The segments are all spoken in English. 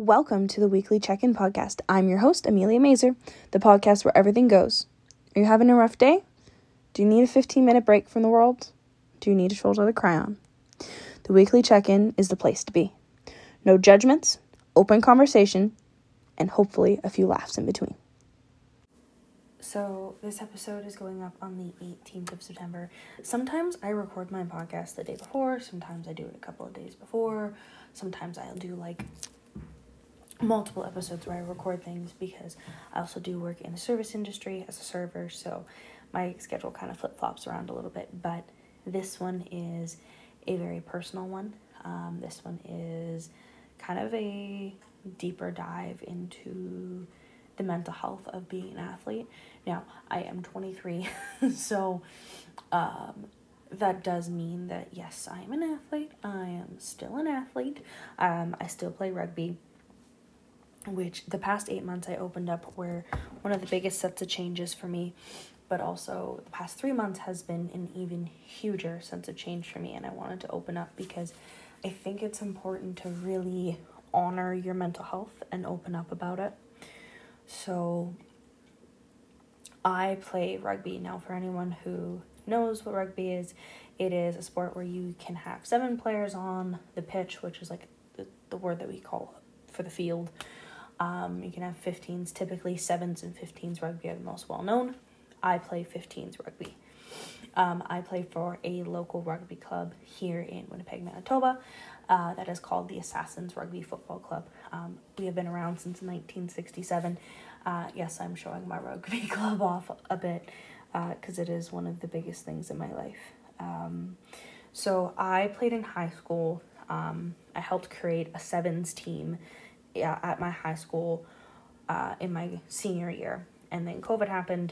Welcome to the Weekly Check-In Podcast. I'm your host, Amelia Mazer, the podcast where everything goes. Are you having a rough day? Do you need a 15-minute break from the world? Do you need a shoulder to cry on? The Weekly Check-In is the place to be. No judgments, open conversation, and hopefully a few laughs in between. So this episode is going up on the 18th of September. Sometimes I record my podcast the day before. Sometimes I do it a couple of days before. Sometimes I'll do multiple episodes where I record things because I also do work in the service industry as a server, so my schedule kind of flip-flops around a little bit, but this one is a very personal one. This one is kind of a deeper dive into the mental health of being an athlete. Now, I am 23, so that does mean that, yes, I am an athlete. I am still an athlete. I still play rugby, which the past 8 months I opened up were one of the biggest sets of changes for me, but also the past 3 months has been an even huger sense of change for me, and I wanted to open up because I think it's important to really honor your mental health and open up about it. So I play rugby. Now, for anyone who knows what rugby is, it is a sport where you can have 7 players on the pitch, which is like the word that we call for the field. You can have 15s, typically 7s and 15s rugby are the most well-known. I play 15s rugby. I play for a local rugby club here in Winnipeg, Manitoba, that is called the Assassins Rugby Football Club. We have been around since 1967. Yes, I'm showing my rugby club off a bit, because it is one of the biggest things in my life. So I played in high school. I helped create a 7s team at my high school in my senior year, and then COVID happened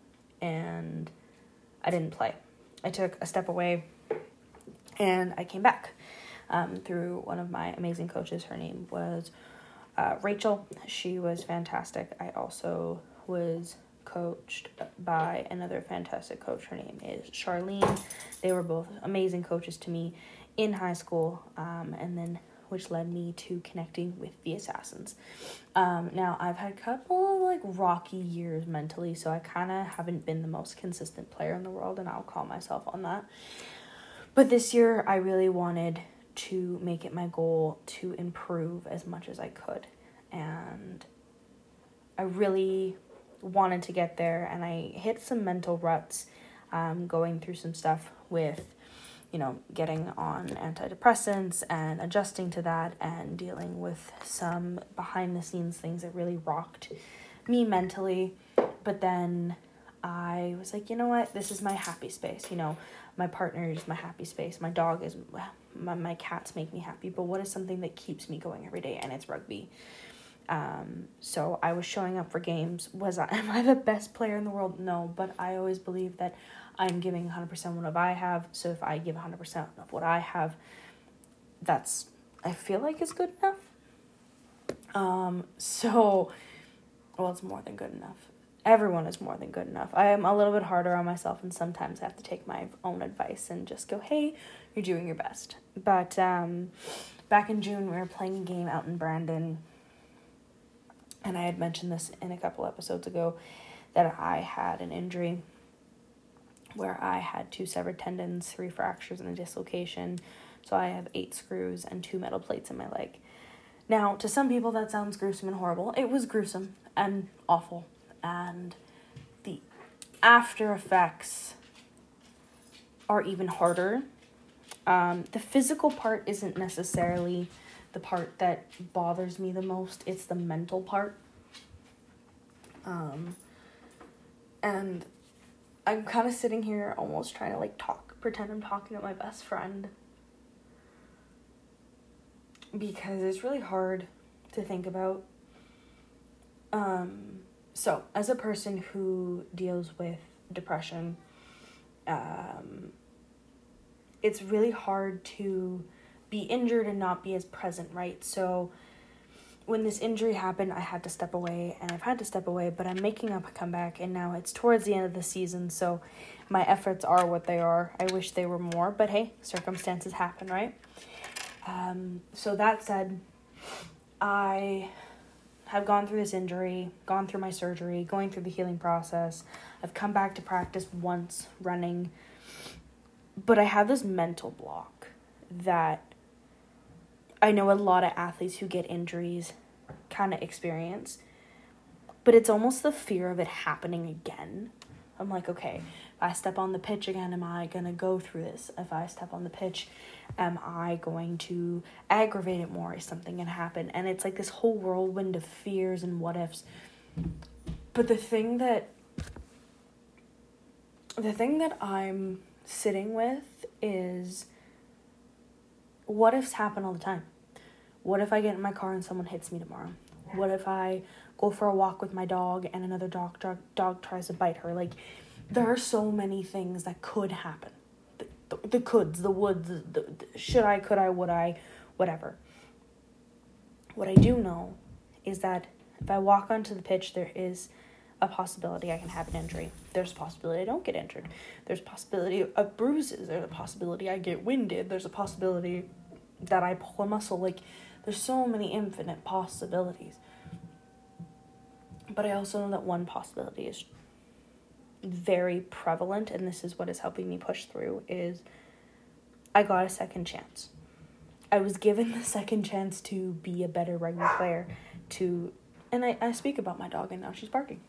and I didn't play. I took a step away and I came back through one of my amazing coaches. Her name was Rachel. She was fantastic. I also was coached by another fantastic coach. Her name is Charlene. They were both amazing coaches to me in high school, and then which led me to connecting with the Assassins. Now, I've had a couple of rocky years mentally, so I kind of haven't been the most consistent player in the world, and I'll call myself on that. But this year, I really wanted to make it my goal to improve as much as I could, and I really wanted to get there, and I hit some mental ruts, going through some stuff with getting on antidepressants and adjusting to that and dealing with some behind the scenes things that really rocked me mentally. But then I was like, you know what? This is my happy space. My partner is my happy space. My dog is, my cats make me happy. But what is something that keeps me going every day? And it's rugby. So I was showing up for games. Am I the best player in the world? No, but I always believe that I'm giving 100% what I have. So if I give 100% of what I have, I feel like it's good enough. It's more than good enough. Everyone is more than good enough. I am a little bit harder on myself, and sometimes I have to take my own advice and just go, hey, you're doing your best. But back in June, we were playing a game out in Brandon, and I had mentioned this in a couple episodes ago that I had an injury where I had 2 severed tendons, 3 fractures, and a dislocation. So I have 8 screws and 2 metal plates in my leg. Now, to some people that sounds gruesome and horrible. It was gruesome and awful. And the after effects are even harder. The physical part isn't necessarily the part that bothers me the most. It's the mental part. And I'm kind of sitting here almost trying to pretend I'm talking to my best friend, because it's really hard to think about. So as a person who deals with depression, it's really hard to be injured and not be as present, right? So when this injury happened, I had to step away, and I've had to step away, but I'm making up a comeback, and now it's towards the end of the season, so my efforts are what they are. I wish they were more, but hey, circumstances happen, right? So that said, I have gone through this injury, gone through my surgery, going through the healing process. I've come back to practice once running, but I have this mental block that I know a lot of athletes who get injuries kind of experience, but it's almost the fear of it happening again. I'm like, okay, if I step on the pitch again, am I going to go through this? If I step on the pitch, am I going to aggravate it more? Is something going to happen? And it's like this whole whirlwind of fears and what ifs. But the thing that I'm sitting with is, what ifs happen all the time? What if I get in my car and someone hits me tomorrow? What if I go for a walk with my dog and another dog tries to bite her? Like, there are so many things that could happen. The coulds, the woulds, the should I, could I, would I, whatever. What I do know is that if I walk onto the pitch, there is a possibility I can have an injury. There's a possibility I don't get injured. There's a possibility of bruises. There's a possibility I get winded. There's a possibility that I pull a muscle. Like, there's so many infinite possibilities. But I also know that one possibility is very prevalent, and this is what is helping me push through, is I got a second chance. I was given the second chance to be a better rugby player, and I speak about my dog and now she's barking.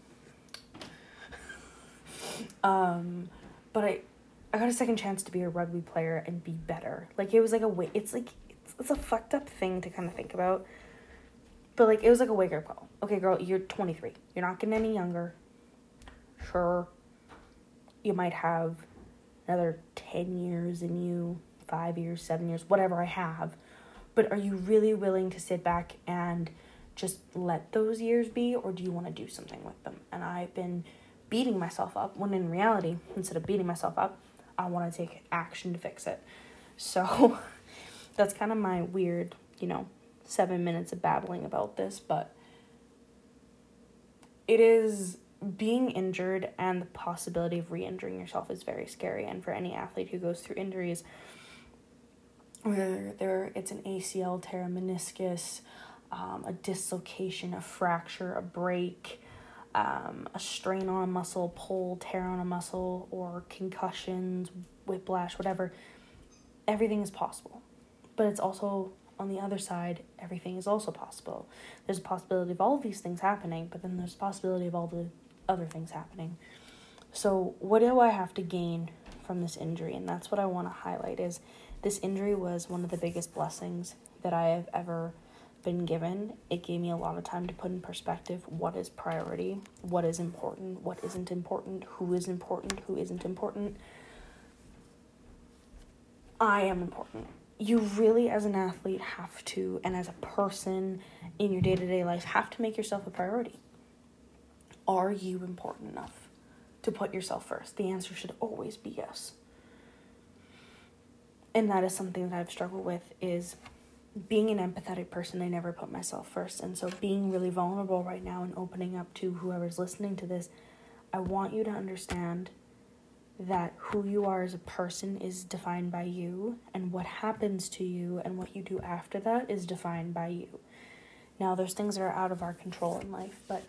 But I got a second chance to be a rugby player and be better. Like, it was like it's a fucked up thing to kind of think about. But, like, it was like a wake-up call. Okay, girl, you're 23. You're not getting any younger. Sure, you might have another 10 years in you, 5 years, 7 years, whatever I have. But are you really willing to sit back and just let those years be, or do you want to do something with them? And I've been beating myself up, when in reality, instead of beating myself up, I want to take action to fix it. So that's kind of my weird, 7 minutes of babbling about this, but it is, being injured and the possibility of re-injuring yourself is very scary. And for any athlete who goes through injuries, whether it's an ACL tear, a meniscus, a dislocation, a fracture, a break, a strain on a muscle, pull, tear on a muscle, or concussions, whiplash, whatever, everything is possible. But it's also, on the other side, everything is also possible. There's a possibility of all of these things happening, but then there's a possibility of all the other things happening. So what do I have to gain from this injury? And that's what I want to highlight, is this injury was one of the biggest blessings that I have ever been given. It gave me a lot of time to put in perspective what is priority, what is important, what isn't important, who is important, who isn't important. I am important. You really, as an athlete, have to, and as a person in your day-to-day life, have to make yourself a priority. Are you important enough to put yourself first? The answer should always be yes. And that is something that I've struggled with, is being an empathetic person. I never put myself first. And so being really vulnerable right now and opening up to whoever's listening to this, I want you to understand that who you are as a person is defined by you, and what happens to you and what you do after that is defined by you. Now, there's things that are out of our control in life, but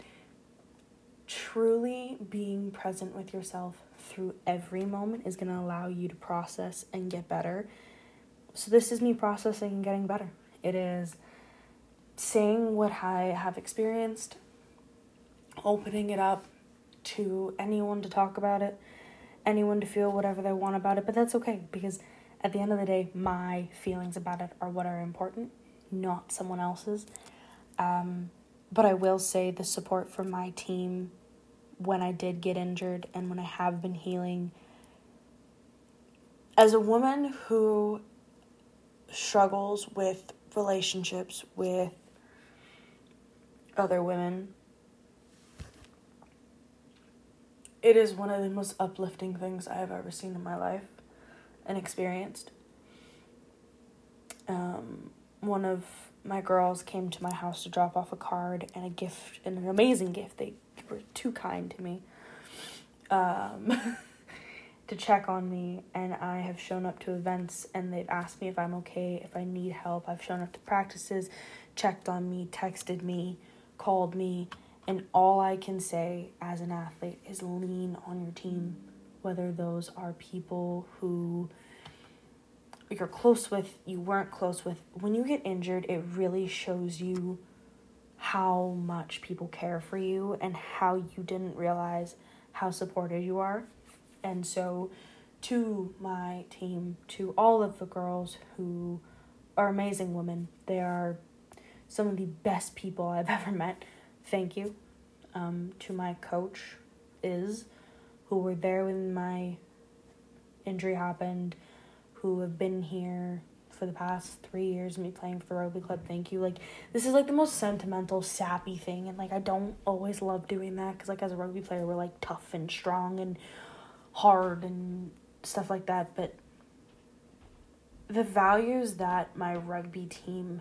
truly being present with yourself through every moment is going to allow you to process and get better. So this is me processing and getting better. It is saying what I have experienced, opening it up to anyone to talk about it, anyone to feel whatever they want about it, but that's okay, because at the end of the day, my feelings about it are what are important, not someone else's. But I will say the support from my team when I did get injured and when I have been healing. As a woman who struggles with relationships with other women, it is one of the most uplifting things I have ever seen in my life and experienced. One of my girls came to my house to drop off a card and a gift, and an amazing gift. They were too kind to me to check on me, and I have shown up to events and they've asked me if I'm okay, if I need help. I've shown up to practices checked on me, texted me, called me, and all I can say as an athlete is lean on your team, whether those are people who you're close with, you weren't close with. When you get injured, it really shows you how much people care for you and how you didn't realize how supported you are. And so to my team, to all of the girls who are amazing women, they are some of the best people I've ever met. Thank you. To my coach, who were there when my injury happened, who have been here for the past 3 years of me playing for the rugby club. Thank you. Like, this is like the most sentimental, sappy thing, and like I don't always love doing that because like as a rugby player we're like tough and strong and hard and stuff like that, but the values that my rugby team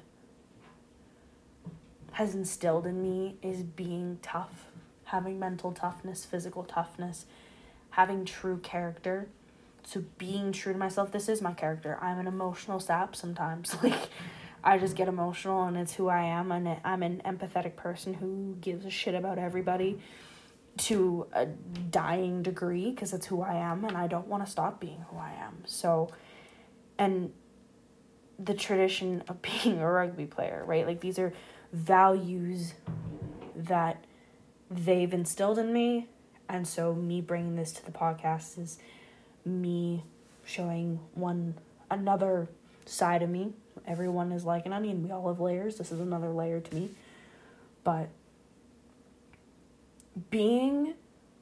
has instilled in me is being tough, having mental toughness, physical toughness, having true character. So being true to myself, this is my character. I'm an emotional sap sometimes. Like, I just get emotional and it's who I am. And I'm an empathetic person who gives a shit about everybody to a dying degree because it's who I am and I don't want to stop being who I am. So, and the tradition of being a rugby player, right? Like, these are values that they've instilled in me. And so me bringing this to the podcast is me showing another side of me. Everyone is like an onion. We all have layers. This is another layer to me. But being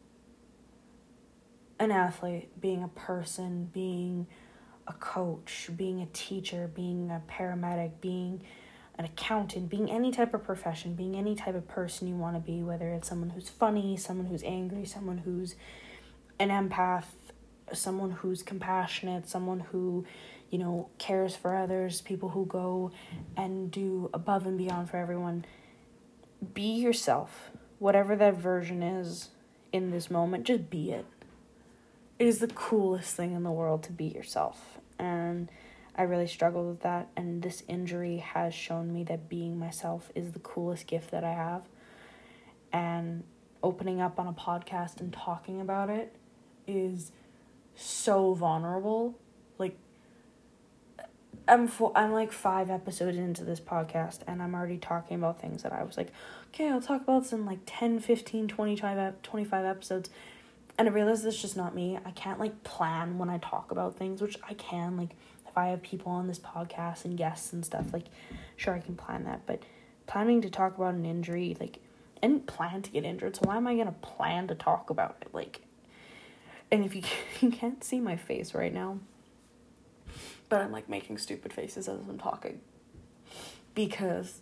an athlete, being a person, being a coach, being a teacher, being a paramedic, being an accountant, being any type of profession, being any type of person you want to be, whether it's someone who's funny, someone who's angry, someone who's an empath, someone who's compassionate, someone who, cares for others, people who go and do above and beyond for everyone. Be yourself. Whatever that version is in this moment, just be it. It is the coolest thing in the world to be yourself. And I really struggled with that. And this injury has shown me that being myself is the coolest gift that I have. And opening up on a podcast and talking about it is so vulnerable. Like, I'm like 5 episodes into this podcast and I'm already talking about things that I was like, okay, I'll talk about this in like 10, 15, 25 episodes. And I realized it's just not me. I can't like plan when I talk about things, which I can. Like, if I have people on this podcast and guests and stuff, like, sure, I can plan that. But planning to talk about an injury, like, I didn't plan to get injured, so why am I going to plan to talk about it? Like, and if you can't see my face right now, but I'm like making stupid faces as I'm talking because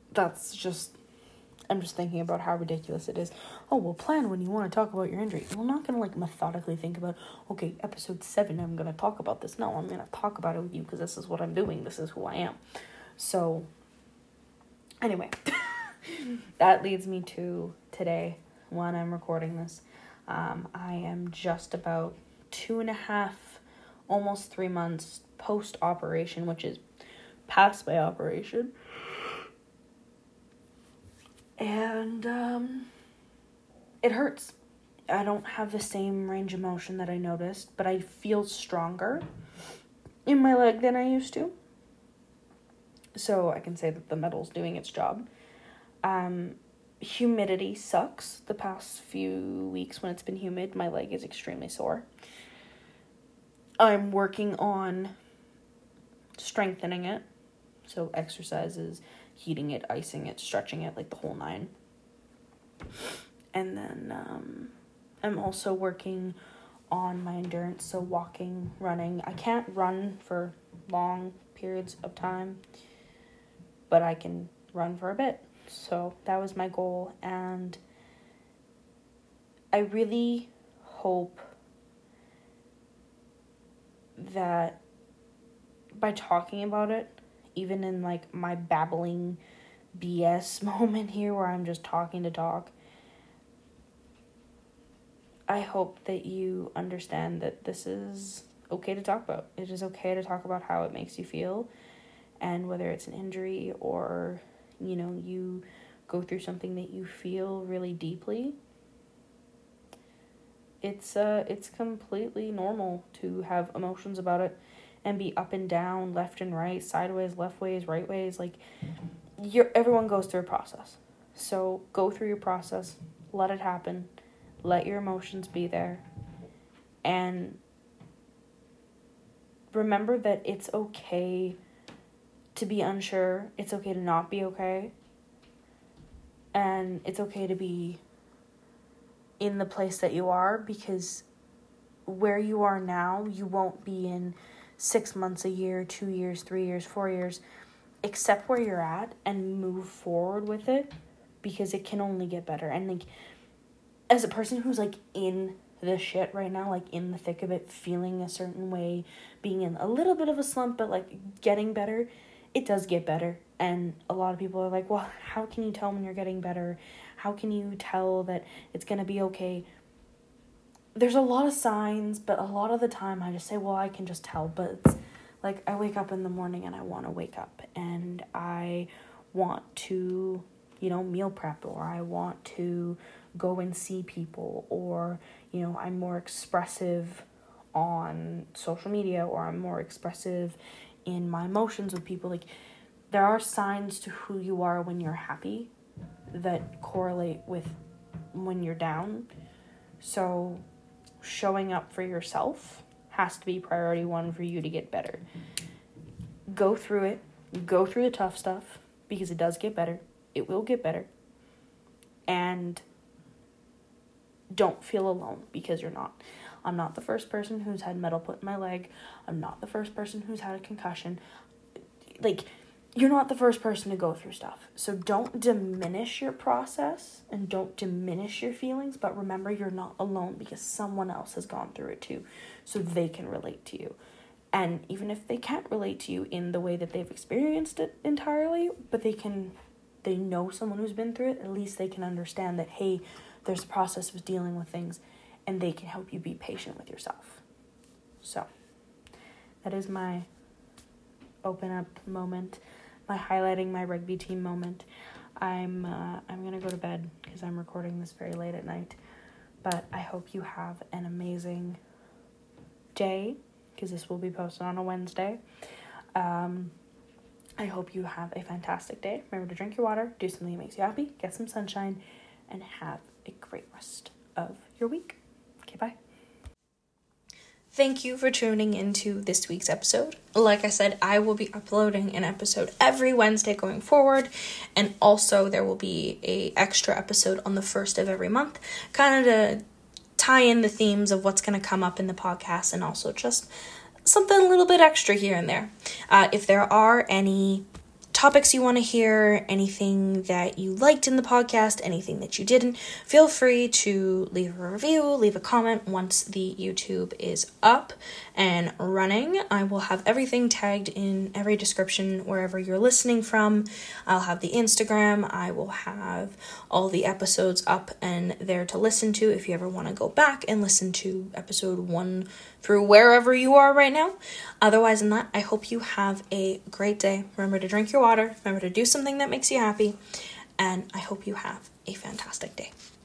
I'm just thinking about how ridiculous it is. Oh, well, plan when you want to talk about your injury. I'm not going to like methodically think about, okay, episode 7, I'm going to talk about this. No, I'm going to talk about it with you because this is what I'm doing. This is who I am. So anyway, that leads me to today when I'm recording this. I am just about 2.5, almost 3 months post-operation, which is past my operation. And it hurts. I don't have the same range of motion that I noticed, but I feel stronger in my leg than I used to. So I can say that the metal's doing its job. Humidity sucks. The past few weeks when it's been humid, my leg is extremely sore. I'm working on strengthening it. So exercises, heating it, icing it, stretching it, like the whole 9. And then I'm also working on my endurance, so walking, running. I can't run for long periods of time, but I can run for a bit. So that was my goal, and I really hope that by talking about it, even in like my babbling BS moment here where I'm just talking to talk, I hope that you understand that this is okay to talk about. It is okay to talk about how it makes you feel, and whether it's an injury or you go through something that you feel really deeply, it's completely normal to have emotions about it and be up and down, left and right, sideways, left ways, right ways. Like, everyone goes through a process. So go through your process, let it happen, let your emotions be there, and remember that it's okay to be unsure, it's okay to not be okay, and it's okay to be in the place that you are, because where you are now, you won't be in 6 months, a year, 2 years, 3 years, 4 years. Accept where you're at and move forward with it, because it can only get better. And like, as a person who's like in the shit right now, like in the thick of it, feeling a certain way, being in a little bit of a slump, but like getting better, it does get better. And a lot of people are like, well, how can you tell when you're getting better? How can you tell that it's gonna be okay? There's a lot of signs, but a lot of the time I just say, well, I can just tell. But it's like, I wake up in the morning and I want to wake up, and I want to, meal prep, or I want to go and see people, or, I'm more expressive on social media, or I'm more expressive in my emotions with people. Like, there are signs to who you are when you're happy that correlate with when you're down. So showing up for yourself has to be priority one for you to get better. Go through it. Go through the tough stuff, because it does get better. It will get better. And don't feel alone, because you're not. I'm not the first person who's had metal put in my leg. I'm not the first person who's had a concussion. Like, you're not the first person to go through stuff. So don't diminish your process and don't diminish your feelings, but remember you're not alone, because someone else has gone through it too, so they can relate to you. And even if they can't relate to you in the way that they've experienced it entirely, but they know someone who's been through it, at least they can understand that, hey, there's a process of dealing with things, and they can help you be patient with yourself. So that is my open up moment, my highlighting my rugby team moment. I'm gonna go to bed because I'm recording this very late at night, but I hope you have an amazing day, because this will be posted on a Wednesday. I hope you have a fantastic day. Remember to drink your water, do something that makes you happy, get some sunshine, and have a great rest of your week. Okay, bye. Thank you for tuning into this week's episode. Like I said, I will be uploading an episode every Wednesday going forward, and also there will be a extra episode on the first of every month, kind of to tie in the themes of what's going to come up in the podcast, and also just something a little bit extra here and there. If there are any topics you want to hear, anything that you liked in the podcast, anything that you didn't, feel free to leave a review, leave a comment once the YouTube is up and running. I will have everything tagged in every description wherever you're listening from. I'll have the Instagram. I will have all the episodes up and there to listen to if you ever want to go back and listen to episode 1 through wherever you are right now. Otherwise than that, I hope you have a great day. Remember to drink your water. Remember to do something that makes you happy. And I hope you have a fantastic day.